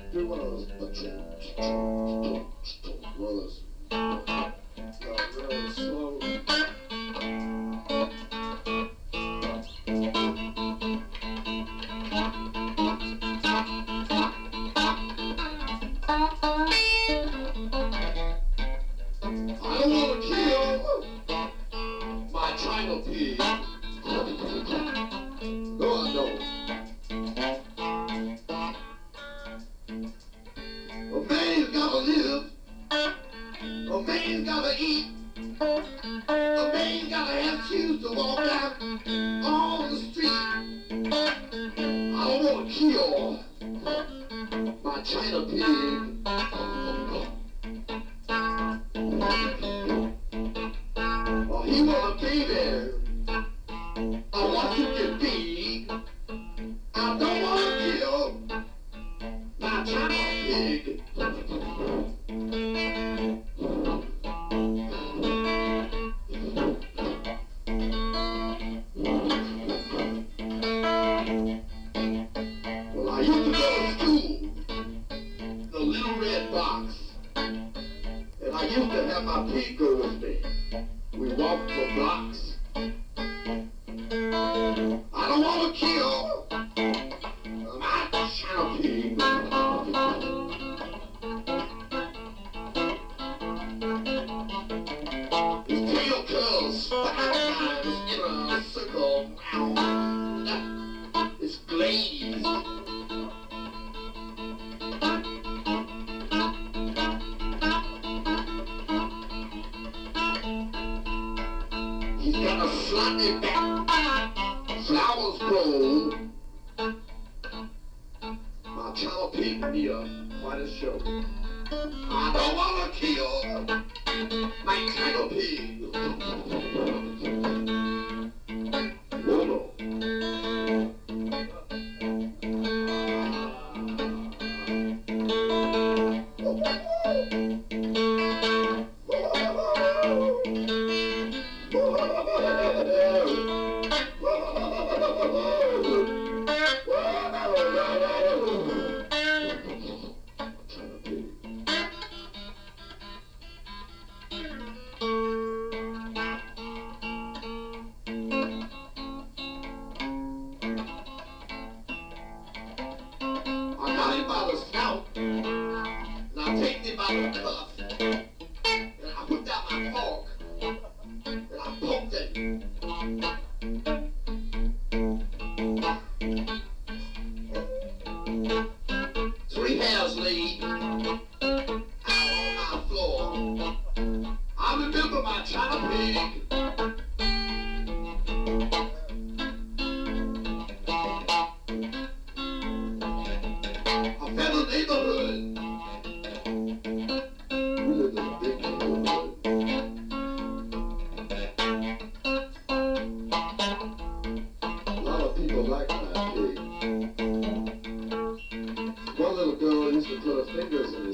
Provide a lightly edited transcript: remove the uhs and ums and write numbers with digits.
Do one of those. One of those. Really slow. I don't want to kill my China pig. No, I don't. A man's gotta live. A man's gotta eat. A man's gotta have shoes to walk out on the street. I don't want to kill my China pig. Oh, he was a baby. I watch him get big. I don't want to kill my China pig. Well, I used to go to school, the little red box, and I used to have my pig go with me. We walked for blocks. I don't want to kill my China pig. His tail curls 5 times in a circle round. It's glazed. He's got a slightly back. Flowers grow. My China pig need quite a show. I don't want to kill my China pig. Oh no. I got him by the snout, and I take him by the cuff, and I put down my fork, and I poked it. 3 hairs laid out on my floor. I remember my China pig. A fellow neighborhood. We live in a big neighborhood. A lot of people like my pig. One little girl used to put her fingers in